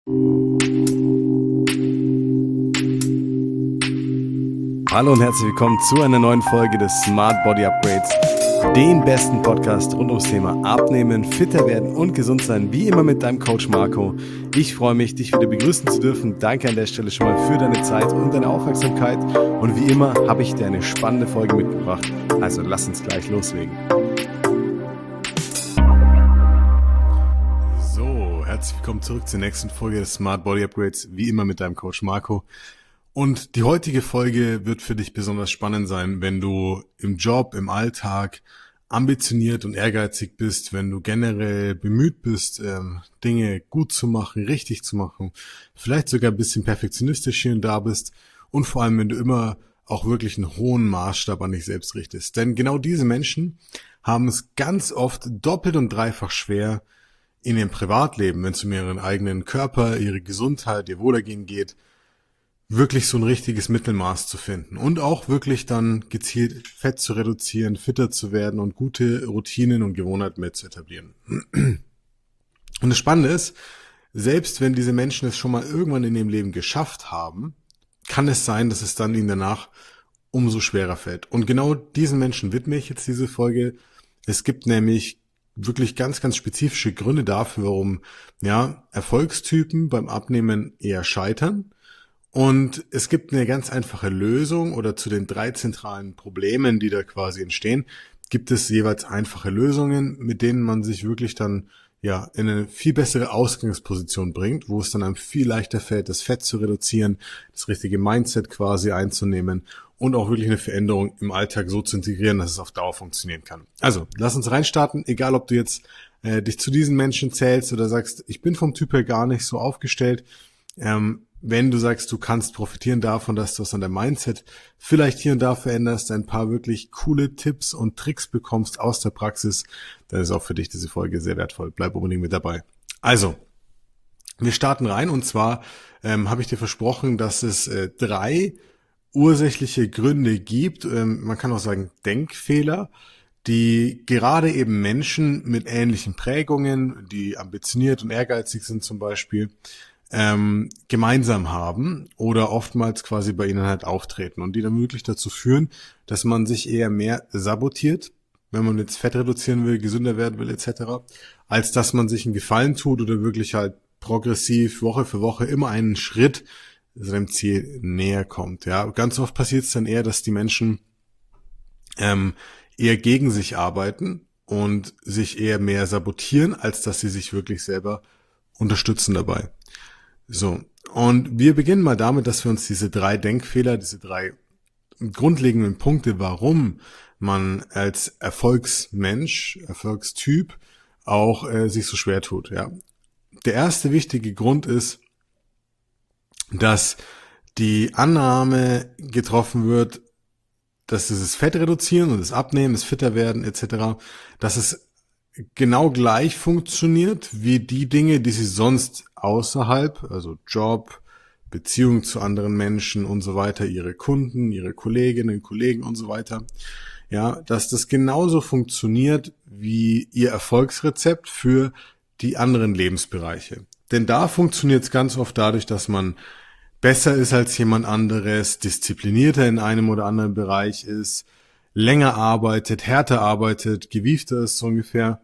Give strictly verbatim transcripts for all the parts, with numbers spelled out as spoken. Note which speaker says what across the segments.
Speaker 1: Hallo und herzlich willkommen zu einer neuen Folge des Smart Body Upgrades, dem besten Podcast rund ums Thema Abnehmen, fitter werden und gesund sein, wie immer mit deinem Coach Marco. Ich freue mich, dich wieder begrüßen zu dürfen. Danke an der Stelle schon mal für deine Zeit und deine Aufmerksamkeit. Und wie immer habe ich dir eine spannende Folge mitgebracht. Also lass uns gleich loslegen. So, herzlich willkommen zurück zur nächsten Folge des Smart Body Upgrades, wie immer mit deinem Coach Marco. Und die heutige Folge wird für dich besonders spannend sein, wenn du im Job, im Alltag ambitioniert und ehrgeizig bist, wenn du generell bemüht bist, ähm, Dinge gut zu machen, richtig zu machen, vielleicht sogar ein bisschen perfektionistisch hier und da bist und vor allem, wenn du immer auch wirklich einen hohen Maßstab an dich selbst richtest. Denn genau diese Menschen haben es ganz oft doppelt und dreifach schwer in ihrem Privatleben, wenn es um ihren eigenen Körper, ihre Gesundheit, ihr Wohlergehen geht, wirklich so ein richtiges Mittelmaß zu finden und auch wirklich dann gezielt Fett zu reduzieren, fitter zu werden und gute Routinen und Gewohnheiten mehr zu etablieren. Und das Spannende ist, selbst wenn diese Menschen es schon mal irgendwann in ihrem Leben geschafft haben, kann es sein, dass es dann ihnen danach umso schwerer fällt. Und genau diesen Menschen widme ich jetzt diese Folge. Es gibt nämlich wirklich ganz, ganz spezifische Gründe dafür, warum ja Erfolgstypen beim Abnehmen eher scheitern. Und es gibt eine ganz einfache Lösung oder zu den drei zentralen Problemen, die da quasi entstehen, gibt es jeweils einfache Lösungen, mit denen man sich wirklich dann ja in eine viel bessere Ausgangsposition bringt, wo es dann einem viel leichter fällt, das Fett zu reduzieren, das richtige Mindset quasi einzunehmen und auch wirklich eine Veränderung im Alltag so zu integrieren, dass es auf Dauer funktionieren kann. Also, lass uns reinstarten, egal ob du jetzt äh, dich zu diesen Menschen zählst oder sagst, ich bin vom Typ her gar nicht so aufgestellt, ähm, wenn du sagst, du kannst profitieren davon, dass du es an deinem Mindset vielleicht hier und da veränderst, ein paar wirklich coole Tipps und Tricks bekommst aus der Praxis, dann ist auch für dich diese Folge sehr wertvoll. Bleib unbedingt mit dabei. Also, wir starten rein und zwar ähm, habe ich dir versprochen, dass es äh, drei ursächliche Gründe gibt, ähm, man kann auch sagen Denkfehler, die gerade eben Menschen mit ähnlichen Prägungen, die ambitioniert und ehrgeizig sind zum Beispiel, Ähm, gemeinsam haben oder oftmals quasi bei ihnen halt auftreten und die dann wirklich dazu führen, dass man sich eher mehr sabotiert, wenn man jetzt Fett reduzieren will, gesünder werden will et cetera, als dass man sich einen Gefallen tut oder wirklich halt progressiv Woche für Woche immer einen Schritt seinem Ziel näher kommt. Ja, ganz oft passiert es dann eher, dass die Menschen ähm, eher gegen sich arbeiten und sich eher mehr sabotieren, als dass sie sich wirklich selber unterstützen dabei. So, und wir beginnen mal damit, dass wir uns diese drei Denkfehler, diese drei grundlegenden Punkte, warum man als Erfolgsmensch, Erfolgstyp auch äh, sich so schwer tut. Ja, der erste wichtige Grund ist, dass die Annahme getroffen wird, dass dieses Fett reduzieren und das Abnehmen, das fitter werden et cetera, dass es genau gleich funktioniert wie die Dinge, die sie sonst außerhalb, also Job, Beziehung zu anderen Menschen und so weiter, ihre Kunden, ihre Kolleginnen, Kollegen und so weiter, ja, dass das genauso funktioniert wie ihr Erfolgsrezept für die anderen Lebensbereiche. Denn da funktioniert es ganz oft dadurch, dass man besser ist als jemand anderes, disziplinierter in einem oder anderen Bereich ist, länger arbeitet, härter arbeitet, gewiefter ist so ungefähr.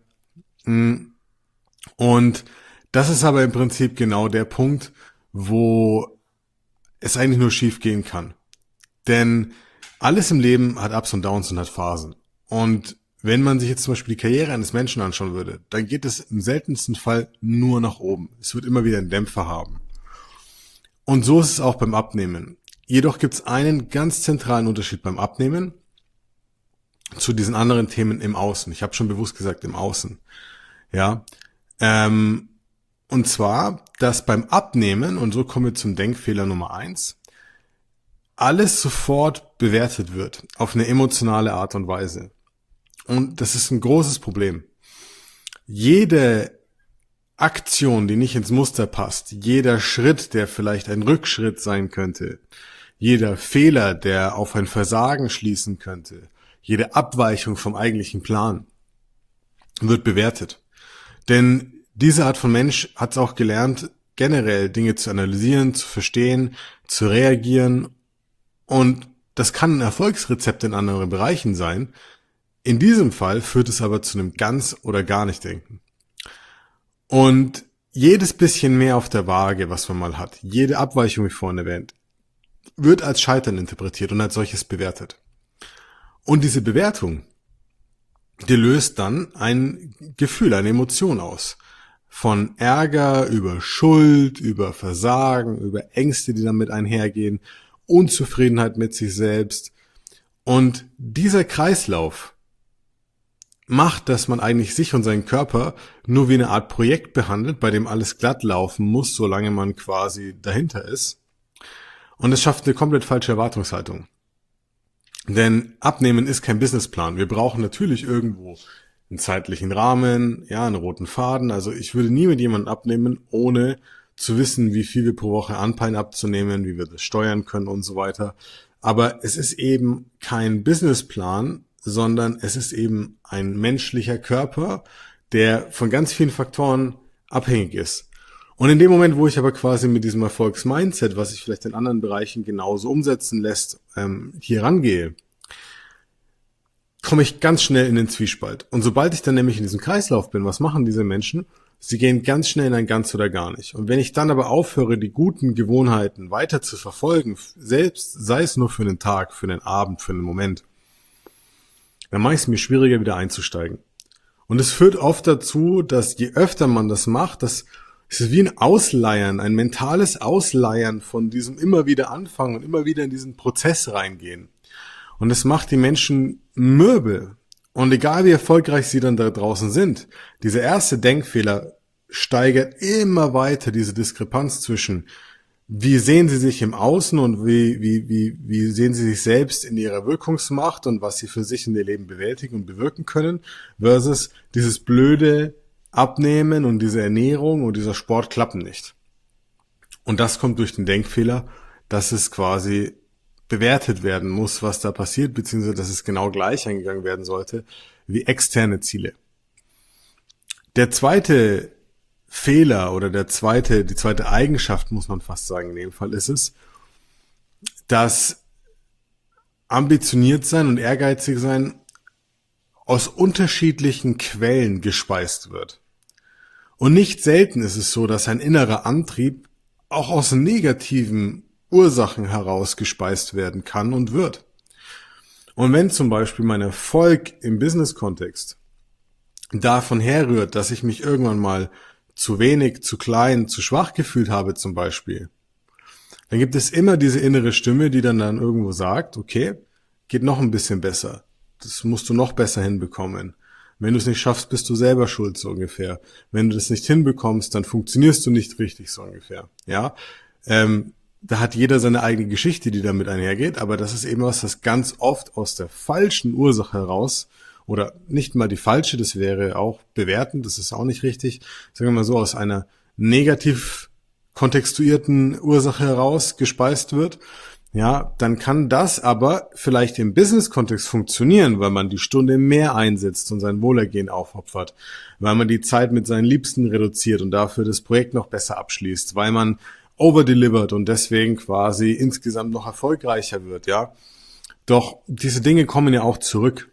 Speaker 1: Und das ist aber im Prinzip genau der Punkt, wo es eigentlich nur schief gehen kann. Denn alles im Leben hat Ups und Downs und hat Phasen. Und wenn man sich jetzt zum Beispiel die Karriere eines Menschen anschauen würde, dann geht es im seltensten Fall nur nach oben. Es wird immer wieder einen Dämpfer haben. Und so ist es auch beim Abnehmen. Jedoch gibt es einen ganz zentralen Unterschied beim Abnehmen zu diesen anderen Themen im Außen. Ich habe schon bewusst gesagt im Außen. Ja, ähm, und zwar, dass beim Abnehmen, und so kommen wir zum Denkfehler Nummer eins, alles sofort bewertet wird, auf eine emotionale Art und Weise. Und das ist ein großes Problem. Jede Aktion, die nicht ins Muster passt, jeder Schritt, der vielleicht ein Rückschritt sein könnte, jeder Fehler, der auf ein Versagen schließen könnte, jede Abweichung vom eigentlichen Plan wird bewertet. Denn diese Art von Mensch hat es auch gelernt, generell Dinge zu analysieren, zu verstehen, zu reagieren. Und das kann ein Erfolgsrezept in anderen Bereichen sein. In diesem Fall führt es aber zu einem ganz oder gar nicht Denken. Und jedes bisschen mehr auf der Waage, was man mal hat, jede Abweichung, wie vorhin erwähnt, wird als Scheitern interpretiert und als solches bewertet. Und diese Bewertung, die löst dann ein Gefühl, eine Emotion aus. Von Ärger über Schuld, über Versagen, über Ängste, die damit einhergehen, Unzufriedenheit mit sich selbst. Und dieser Kreislauf macht, dass man eigentlich sich und seinen Körper nur wie eine Art Projekt behandelt, bei dem alles glatt laufen muss, solange man quasi dahinter ist. Und es schafft eine komplett falsche Erwartungshaltung. Denn Abnehmen ist kein Businessplan. Wir brauchen natürlich irgendwo einen zeitlichen Rahmen, ja, einen roten Faden. Also ich würde nie mit jemandem abnehmen, ohne zu wissen, wie viel wir pro Woche anpeilen abzunehmen, wie wir das steuern können und so weiter. Aber es ist eben kein Businessplan, sondern es ist eben ein menschlicher Körper, der von ganz vielen Faktoren abhängig ist. Und in dem Moment, wo ich aber quasi mit diesem Erfolgsmindset, was sich vielleicht in anderen Bereichen genauso umsetzen lässt, ähm, hier rangehe, komme ich ganz schnell in den Zwiespalt. Und sobald ich dann nämlich in diesem Kreislauf bin, was machen diese Menschen? Sie gehen ganz schnell in ein Ganz oder gar nicht. Und wenn ich dann aber aufhöre, die guten Gewohnheiten weiter zu verfolgen, selbst sei es nur für einen Tag, für einen Abend, für einen Moment, dann mache ich es mir schwieriger, wieder einzusteigen. Und es führt oft dazu, dass je öfter man das macht, das es ist wie ein Ausleiern, ein mentales Ausleiern von diesem immer wieder anfangen und immer wieder in diesen Prozess reingehen. Und es macht die Menschen mürbe. Und egal wie erfolgreich sie dann da draußen sind, dieser erste Denkfehler steigert immer weiter diese Diskrepanz zwischen, wie sehen sie sich im Außen und wie, wie, wie, wie sehen sie sich selbst in ihrer Wirkungsmacht und was sie für sich in ihr Leben bewältigen und bewirken können, versus dieses blöde Abnehmen und diese Ernährung und dieser Sport klappen nicht. Und das kommt durch den Denkfehler, dass es quasi bewertet werden muss, was da passiert, beziehungsweise dass es genau gleich eingegangen werden sollte wie externe Ziele. Der zweite Fehler oder der zweite, die zweite Eigenschaft, muss man fast sagen, in dem Fall ist es, dass ambitioniert sein und ehrgeizig sein aus unterschiedlichen Quellen gespeist wird. Und nicht selten ist es so, dass ein innerer Antrieb auch aus negativen Ursachen heraus gespeist werden kann und wird. Und wenn zum Beispiel mein Erfolg im Business-Kontext davon herrührt, dass ich mich irgendwann mal zu wenig, zu klein, zu schwach gefühlt habe zum Beispiel, dann gibt es immer diese innere Stimme, die dann dann irgendwo sagt, okay, geht noch ein bisschen besser. Das musst du noch besser hinbekommen. Wenn du es nicht schaffst, bist du selber schuld, so ungefähr. Wenn du das nicht hinbekommst, dann funktionierst du nicht richtig, so ungefähr. Ja, ähm, da hat jeder seine eigene Geschichte, die damit einhergeht, aber das ist eben was, das ganz oft aus der falschen Ursache heraus, oder nicht mal die falsche, das wäre auch bewertend, das ist auch nicht richtig, sagen wir mal so, aus einer negativ kontextuierten Ursache heraus gespeist wird. Ja, dann kann das aber vielleicht im Business-Kontext funktionieren, weil man die Stunde mehr einsetzt und sein Wohlergehen aufopfert, weil man die Zeit mit seinen Liebsten reduziert und dafür das Projekt noch besser abschließt, weil man overdelivert und deswegen quasi insgesamt noch erfolgreicher wird, ja. Doch diese Dinge kommen ja auch zurück.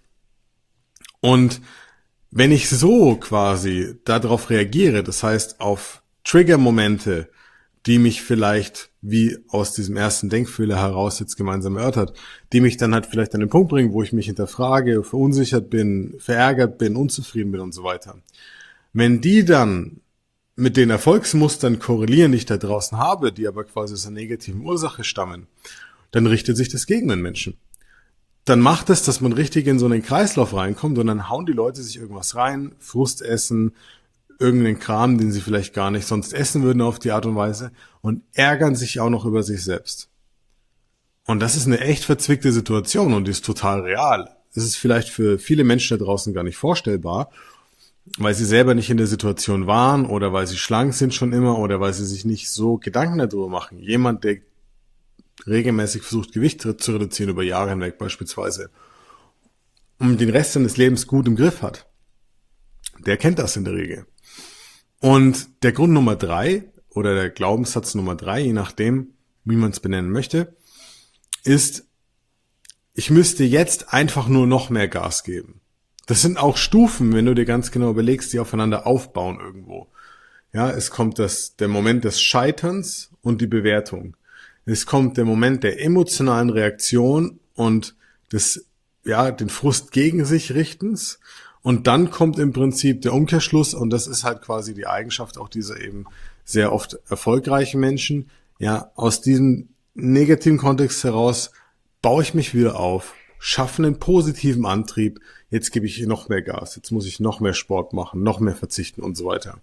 Speaker 1: Und wenn ich so quasi darauf reagiere, das heißt auf Trigger-Momente, die mich vielleicht, wie aus diesem ersten Denkfehler heraus jetzt gemeinsam erörtert, die mich dann halt vielleicht an den Punkt bringen, wo ich mich hinterfrage, verunsichert bin, verärgert bin, unzufrieden bin und so weiter. Wenn die dann mit den Erfolgsmustern korrelieren, die ich da draußen habe, die aber quasi aus einer negativen Ursache stammen, dann richtet sich das gegen den Menschen. Dann macht es, dass man richtig in so einen Kreislauf reinkommt und dann hauen die Leute sich irgendwas rein, Frust essen, irgendeinen Kram, den sie vielleicht gar nicht sonst essen würden auf die Art und Weise und ärgern sich auch noch über sich selbst. Und das ist eine echt verzwickte Situation und die ist total real. Es ist vielleicht für viele Menschen da draußen gar nicht vorstellbar, weil sie selber nicht in der Situation waren oder weil sie schlank sind schon immer oder weil sie sich nicht so Gedanken darüber machen. Jemand, der regelmäßig versucht, Gewicht zu reduzieren über Jahre hinweg beispielsweise und den Rest seines Lebens gut im Griff hat, der kennt das in der Regel. Und der Grund Nummer drei, oder der Glaubenssatz Nummer drei, je nachdem, wie man es benennen möchte, ist, ich müsste jetzt einfach nur noch mehr Gas geben. Das sind auch Stufen, wenn du dir ganz genau überlegst, die aufeinander aufbauen irgendwo. Ja, es kommt das, der Moment des Scheiterns und die Bewertung. Es kommt der Moment der emotionalen Reaktion und des, ja, den Frust gegen sich richtens. Und dann kommt im Prinzip der Umkehrschluss, und das ist halt quasi die Eigenschaft auch dieser eben sehr oft erfolgreichen Menschen. Ja, aus diesem negativen Kontext heraus baue ich mich wieder auf, schaffe einen positiven Antrieb, jetzt gebe ich noch mehr Gas, jetzt muss ich noch mehr Sport machen, noch mehr verzichten und so weiter.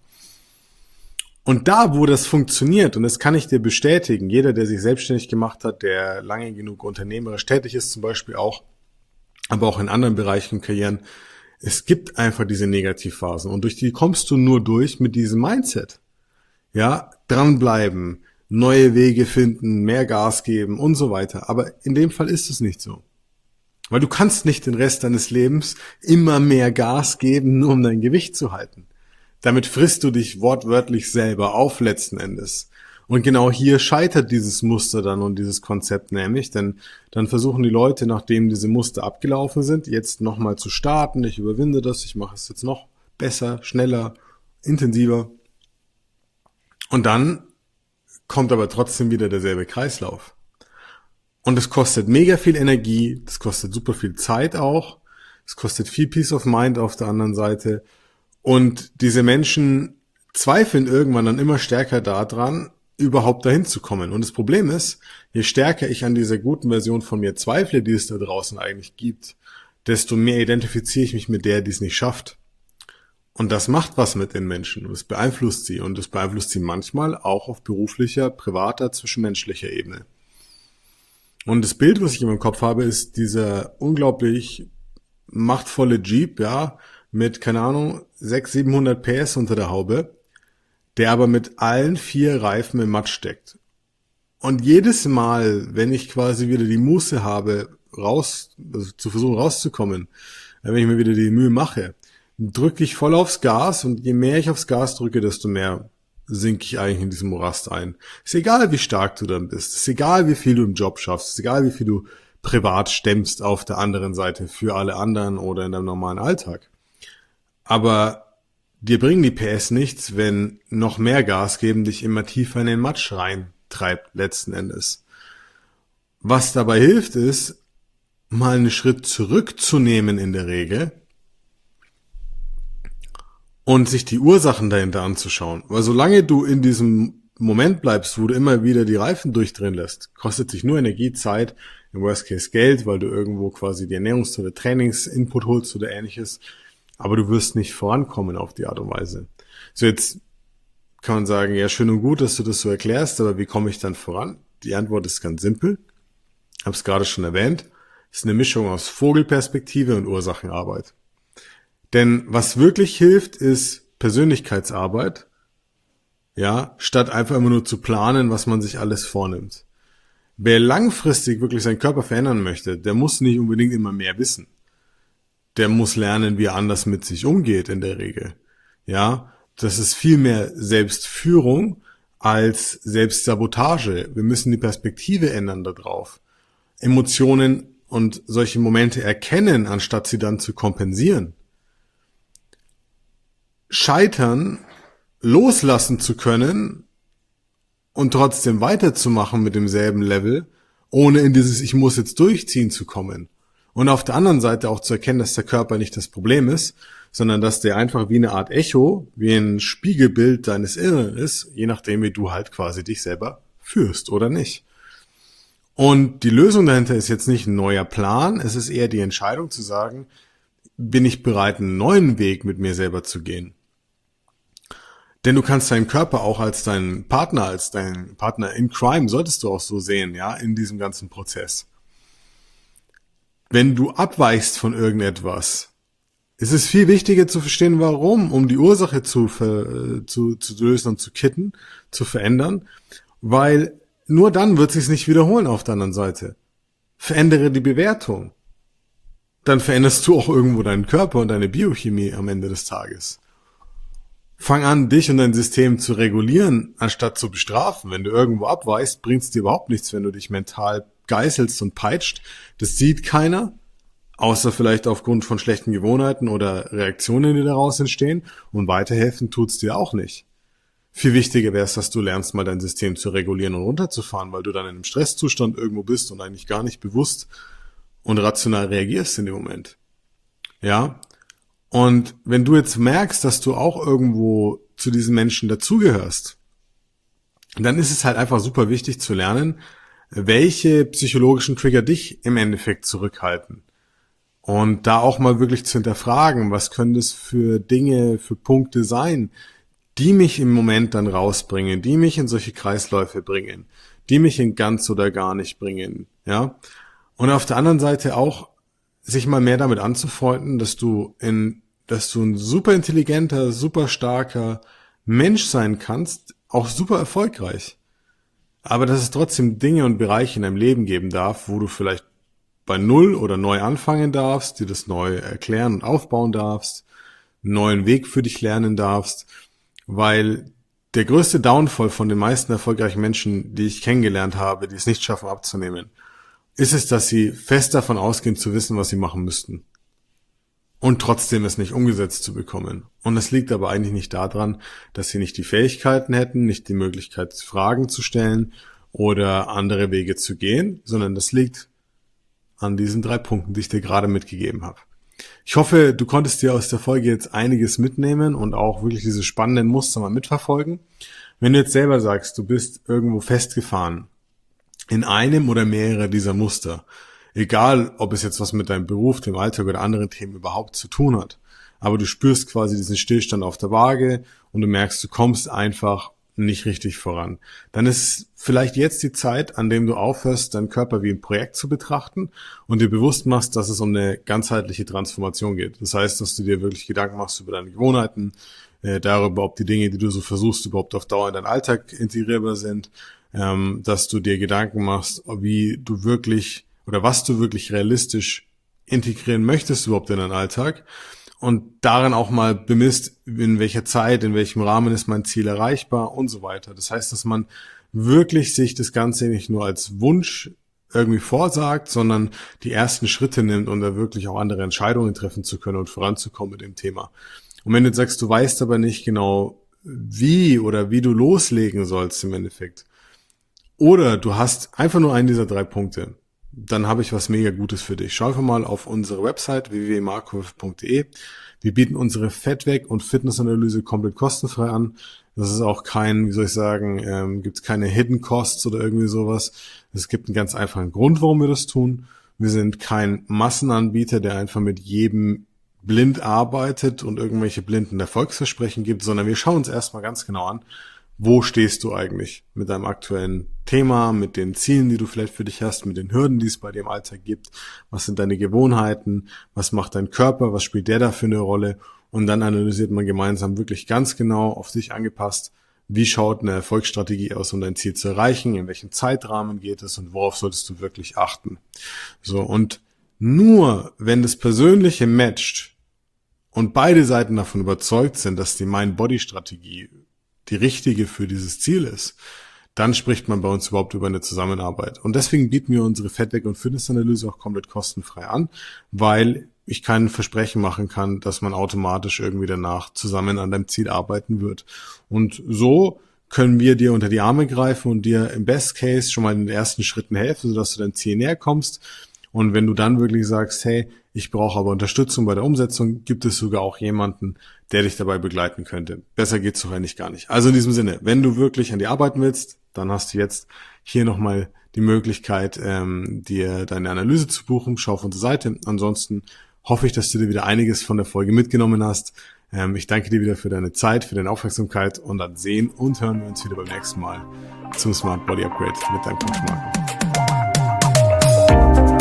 Speaker 1: Und da, wo das funktioniert, und das kann ich dir bestätigen, jeder, der sich selbstständig gemacht hat, der lange genug unternehmerisch tätig ist, zum Beispiel auch, aber auch in anderen Bereichen Karrieren, es gibt einfach diese Negativphasen und durch die kommst du nur durch mit diesem Mindset. Ja, dranbleiben, neue Wege finden, mehr Gas geben und so weiter. Aber in dem Fall ist es nicht so. Weil du kannst nicht den Rest deines Lebens immer mehr Gas geben, nur um dein Gewicht zu halten. Damit frisst du dich wortwörtlich selber auf letzten Endes. Und genau hier scheitert dieses Muster dann und dieses Konzept nämlich, denn dann versuchen die Leute, nachdem diese Muster abgelaufen sind, jetzt nochmal zu starten. Ich überwinde das, ich mache es jetzt noch besser, schneller, intensiver. Und dann kommt aber trotzdem wieder derselbe Kreislauf. Und es kostet mega viel Energie, das kostet super viel Zeit auch, es kostet viel Peace of Mind auf der anderen Seite. Und diese Menschen zweifeln irgendwann dann immer stärker daran, überhaupt dahin zu kommen. Und das Problem ist, je stärker ich an dieser guten Version von mir zweifle, die es da draußen eigentlich gibt, desto mehr identifiziere ich mich mit der, die es nicht schafft. Und das macht was mit den Menschen und es beeinflusst sie. Und es beeinflusst sie manchmal auch auf beruflicher, privater, zwischenmenschlicher Ebene. Und das Bild, was ich in meinem Kopf habe, ist dieser unglaublich machtvolle Jeep, ja, mit, keine Ahnung, sechshundert, siebenhundert P S unter der Haube, der aber mit allen vier Reifen im Matsch steckt. Und jedes Mal, wenn ich quasi wieder die Muße habe, raus, also zu versuchen rauszukommen, wenn ich mir wieder die Mühe mache, drücke ich voll aufs Gas und je mehr ich aufs Gas drücke, desto mehr sinke ich eigentlich in diesem Morast ein. Ist egal, wie stark du dann bist, ist egal, wie viel du im Job schaffst, ist egal, wie viel du privat stemmst auf der anderen Seite für alle anderen oder in deinem normalen Alltag. Aber dir bringen die P S nichts, wenn noch mehr Gas geben dich immer tiefer in den Matsch reintreibt, letzten Endes. Was dabei hilft, ist, mal einen Schritt zurückzunehmen in der Regel und sich die Ursachen dahinter anzuschauen. Weil solange du in diesem Moment bleibst, wo du immer wieder die Reifen durchdrehen lässt, kostet sich nur Energie, Zeit, im Worst Case Geld, weil du irgendwo quasi die Ernährungs- oder Trainings-Input holst oder ähnliches. Aber du wirst nicht vorankommen auf die Art und Weise. So, jetzt kann man sagen, ja, schön und gut, dass du das so erklärst, aber wie komme ich dann voran? Die Antwort ist ganz simpel. Ich habe es gerade schon erwähnt. Es ist eine Mischung aus Vogelperspektive und Ursachenarbeit. Denn was wirklich hilft, ist Persönlichkeitsarbeit, ja, statt einfach immer nur zu planen, was man sich alles vornimmt. Wer langfristig wirklich seinen Körper verändern möchte, der muss nicht unbedingt immer mehr wissen. Der muss lernen, wie er anders mit sich umgeht in der Regel. Ja, das ist viel mehr Selbstführung als Selbstsabotage. Wir müssen die Perspektive ändern da drauf. Emotionen und solche Momente erkennen, anstatt sie dann zu kompensieren. Scheitern, loslassen zu können und trotzdem weiterzumachen mit demselben Level, ohne in dieses Ich muss jetzt durchziehen zu kommen. Und auf der anderen Seite auch zu erkennen, dass der Körper nicht das Problem ist, sondern dass der einfach wie eine Art Echo, wie ein Spiegelbild deines Inneren ist, je nachdem, wie du halt quasi dich selber führst oder nicht. Und die Lösung dahinter ist jetzt nicht ein neuer Plan, es ist eher die Entscheidung zu sagen, bin ich bereit, einen neuen Weg mit mir selber zu gehen. Denn du kannst deinen Körper auch als deinen Partner, als deinen Partner in Crime, solltest du auch so sehen, ja, in diesem ganzen Prozess. Wenn du abweichst von irgendetwas, ist es viel wichtiger zu verstehen, warum, um die Ursache zu, ver, zu, zu lösen und zu kitten, zu verändern, weil nur dann wird es sich nicht wiederholen auf der anderen Seite. Verändere die Bewertung. Dann veränderst du auch irgendwo deinen Körper und deine Biochemie am Ende des Tages. Fang an, dich und dein System zu regulieren, anstatt zu bestrafen. Wenn du irgendwo abweichst, bringt es dir überhaupt nichts, wenn du dich mental geißelst und peitscht. Das sieht keiner, außer vielleicht aufgrund von schlechten Gewohnheiten oder Reaktionen, die daraus entstehen. Und weiterhelfen tut's dir auch nicht. Viel wichtiger wäre es, dass du lernst, mal dein System zu regulieren und runterzufahren, weil du dann in einem Stresszustand irgendwo bist und eigentlich gar nicht bewusst und rational reagierst in dem Moment. Ja? Und wenn du jetzt merkst, dass du auch irgendwo zu diesen Menschen dazugehörst, dann ist es halt einfach super wichtig zu lernen, welche psychologischen Trigger dich im Endeffekt zurückhalten. Und da auch mal wirklich zu hinterfragen, was können das für Dinge, für Punkte sein, die mich im Moment dann rausbringen, die mich in solche Kreisläufe bringen, die mich in ganz oder gar nicht bringen, ja. Und auf der anderen Seite auch, sich mal mehr damit anzufreunden, dass du in, dass du ein super intelligenter, super starker Mensch sein kannst, auch super erfolgreich. Aber dass es trotzdem Dinge und Bereiche in deinem Leben geben darf, wo du vielleicht bei Null oder neu anfangen darfst, dir das neu erklären und aufbauen darfst, einen neuen Weg für dich lernen darfst, weil der größte Downfall von den meisten erfolgreichen Menschen, die ich kennengelernt habe, die es nicht schaffen abzunehmen, ist es, dass sie fest davon ausgehen zu wissen, was sie machen müssten. Und trotzdem es nicht umgesetzt zu bekommen. Und es liegt aber eigentlich nicht daran, dass sie nicht die Fähigkeiten hätten, nicht die Möglichkeit, Fragen zu stellen oder andere Wege zu gehen, sondern das liegt an diesen drei Punkten, die ich dir gerade mitgegeben habe. Ich hoffe, du konntest dir aus der Folge jetzt einiges mitnehmen und auch wirklich diese spannenden Muster mal mitverfolgen. Wenn du jetzt selber sagst, du bist irgendwo festgefahren in einem oder mehrere dieser Muster, egal ob es jetzt was mit deinem Beruf, dem Alltag oder anderen Themen überhaupt zu tun hat, aber du spürst quasi diesen Stillstand auf der Waage und du merkst, du kommst einfach nicht richtig voran, dann ist vielleicht jetzt die Zeit, an dem du aufhörst, deinen Körper wie ein Projekt zu betrachten und dir bewusst machst, dass es um eine ganzheitliche Transformation geht. Das heißt, dass du dir wirklich Gedanken machst über deine Gewohnheiten, äh, darüber, ob die Dinge, die du so versuchst, überhaupt auf Dauer in deinen Alltag integrierbar sind, ähm, dass du dir Gedanken machst, wie du wirklich oder was du wirklich realistisch integrieren möchtest überhaupt in deinen Alltag. Und darin auch mal bemisst, in welcher Zeit, in welchem Rahmen ist mein Ziel erreichbar und so weiter. Das heißt, dass man wirklich sich das Ganze nicht nur als Wunsch irgendwie vorsagt, sondern die ersten Schritte nimmt, um da wirklich auch andere Entscheidungen treffen zu können und voranzukommen mit dem Thema. Und wenn du jetzt sagst, du weißt aber nicht genau, wie oder wie du loslegen sollst im Endeffekt, oder du hast einfach nur einen dieser drei Punkte, dann habe ich was mega Gutes für dich. Schau einfach mal auf unsere Website w w w punkt markov punkt de. Wir bieten unsere Fettweg- und Fitnessanalyse komplett kostenfrei an. Das ist auch kein, wie soll ich sagen, ähm, gibt es keine Hidden Costs oder irgendwie sowas. Es gibt einen ganz einfachen Grund, warum wir das tun. Wir sind kein Massenanbieter, der einfach mit jedem blind arbeitet und irgendwelche blinden Erfolgsversprechen gibt, sondern wir schauen uns erstmal ganz genau an, wo stehst du eigentlich mit deinem aktuellen Thema, mit den Zielen, die du vielleicht für dich hast, mit den Hürden, die es bei dir im Alltag gibt, was sind deine Gewohnheiten, was macht dein Körper, was spielt der da für eine Rolle, und dann analysiert man gemeinsam wirklich ganz genau auf dich angepasst, wie schaut eine Erfolgsstrategie aus, um dein Ziel zu erreichen, in welchem Zeitrahmen geht es und worauf solltest du wirklich achten. So, und nur wenn das Persönliche matcht und beide Seiten davon überzeugt sind, dass die Mind-Body-Strategie die richtige für dieses Ziel ist, dann spricht man bei uns überhaupt über eine Zusammenarbeit. Und deswegen bieten wir unsere Fettweg- und Fitnessanalyse auch komplett kostenfrei an, weil ich kein Versprechen machen kann, dass man automatisch irgendwie danach zusammen an deinem Ziel arbeiten wird. Und so können wir dir unter die Arme greifen und dir im Best Case schon mal in den ersten Schritten helfen, sodass du deinem Ziel näher kommst. Und wenn du dann wirklich sagst, hey, ich brauche aber Unterstützung bei der Umsetzung, gibt es sogar auch jemanden, der dich dabei begleiten könnte. Besser geht's doch eigentlich gar nicht. Also in diesem Sinne, wenn du wirklich an dir arbeiten willst, dann hast du jetzt hier nochmal die Möglichkeit, ähm, dir deine Analyse zu buchen. Schau auf unsere Seite. Ansonsten hoffe ich, dass du dir wieder einiges von der Folge mitgenommen hast. Ähm, ich danke dir wieder für deine Zeit, für deine Aufmerksamkeit, und dann sehen und hören wir uns wieder beim nächsten Mal zum Smart Body Upgrade mit deinem Coach Marco.